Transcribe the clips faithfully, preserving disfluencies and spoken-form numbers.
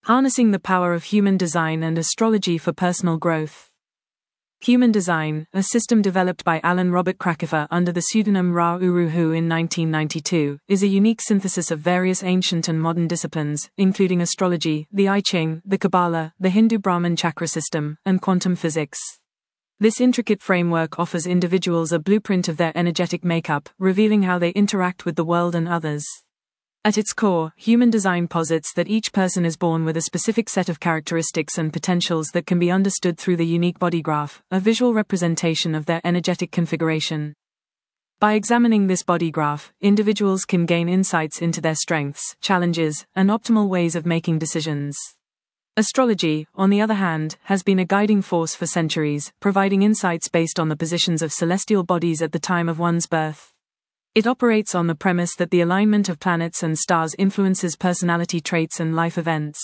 Harnessing the power of human design and astrology for personal growth. Human Design, a system developed by Alan Robert Krakofer under the pseudonym Ra Uru Hu in nineteen ninety-two, is a unique synthesis of various ancient and modern disciplines, including astrology, the I Ching, the Kabbalah, the Hindu Brahman chakra system, and quantum physics. This intricate framework offers individuals a blueprint of their energetic makeup, revealing how they interact with the world and others. At its core, Human Design posits that each person is born with a specific set of characteristics and potentials that can be understood through the unique body graph, a visual representation of their energetic configuration. By examining this body graph, individuals can gain insights into their strengths, challenges, and optimal ways of making decisions. Astrology, on the other hand, has been a guiding force for centuries, providing insights based on the positions of celestial bodies at the time of one's birth. It operates on the premise that the alignment of planets and stars influences personality traits and life events.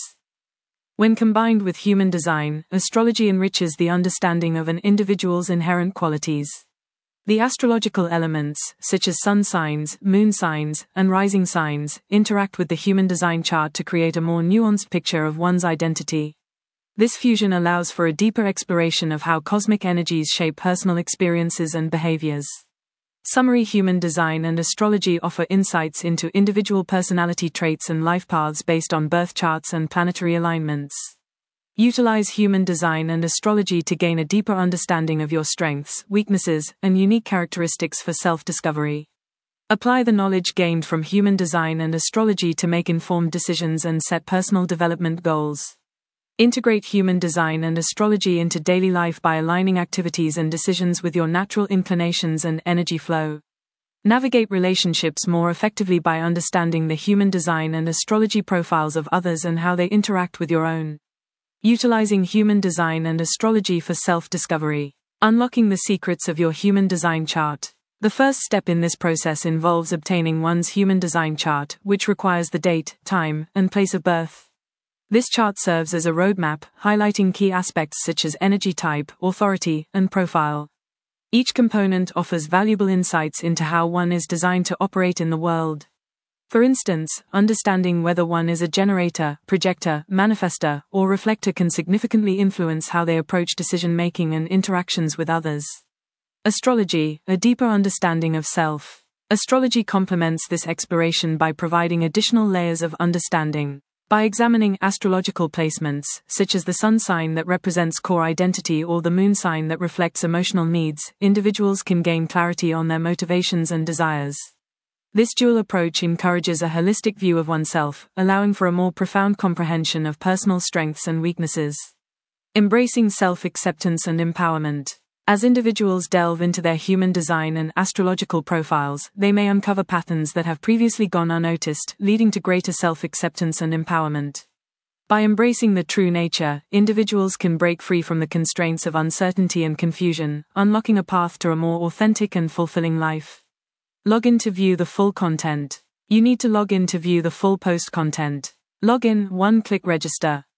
When combined with human design, astrology enriches the understanding of an individual's inherent qualities. The astrological elements, such as sun signs, moon signs, and rising signs, interact with the human design chart to create a more nuanced picture of one's identity. This fusion allows for a deeper exploration of how cosmic energies shape personal experiences and behaviors. Summary: Human Design and astrology offer insights into individual personality traits and life paths based on birth charts and planetary alignments. Utilize human design and astrology to gain a deeper understanding of your strengths, weaknesses, and unique characteristics for self-discovery. Apply the knowledge gained from human design and astrology to make informed decisions and set personal development goals. Integrate human design and astrology into daily life by aligning activities and decisions with your natural inclinations and energy flow. Navigate relationships more effectively by understanding the human design and astrology profiles of others and how they interact with your own. Utilizing human design and astrology for self-discovery. Unlocking the secrets of your human design chart. The first step in this process involves obtaining one's human design chart, which requires the date, time, and place of birth. This chart serves as a roadmap, highlighting key aspects such as energy type, authority, and profile. Each component offers valuable insights into how one is designed to operate in the world. For instance, understanding whether one is a generator, projector, manifestor, or reflector can significantly influence how they approach decision-making and interactions with others. Astrology, a deeper understanding of self. Astrology complements this exploration by providing additional layers of understanding. By examining astrological placements, such as the sun sign that represents core identity or the moon sign that reflects emotional needs, individuals can gain clarity on their motivations and desires. This dual approach encourages a holistic view of oneself, allowing for a more profound comprehension of personal strengths and weaknesses. Embracing self-acceptance and empowerment. As individuals delve into their human design and astrological profiles, they may uncover patterns that have previously gone unnoticed, leading to greater self-acceptance and empowerment. By embracing the true nature, individuals can break free from the constraints of uncertainty and confusion, unlocking a path to a more authentic and fulfilling life. Log in to view the full content. You need to log in to view the full post content. Log in, one-click register.